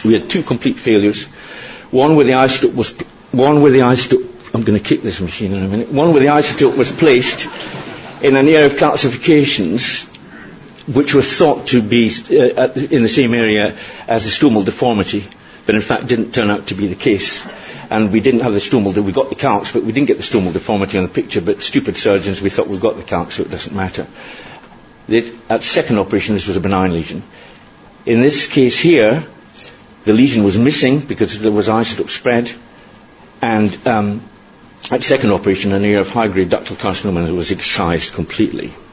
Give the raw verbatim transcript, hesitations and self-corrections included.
we had two complete failures. One where the isotope was, one where the isotope, I'm going to kick this machine in a minute, one where the isotope was placed in an area of calcifications which were thought to be uh, at, in the same area as the stromal deformity, but in fact didn't turn out to be the case. And we didn't have the stromal, we got the calcs, but we didn't get the stromal deformity on the picture, but stupid surgeons, we thought we've got the calcs, so it doesn't matter. The, at second operation, this was a benign lesion. In this case here, the lesion was missing because there was isotope spread, and um, at second operation, an area of high-grade ductal carcinoma was excised completely.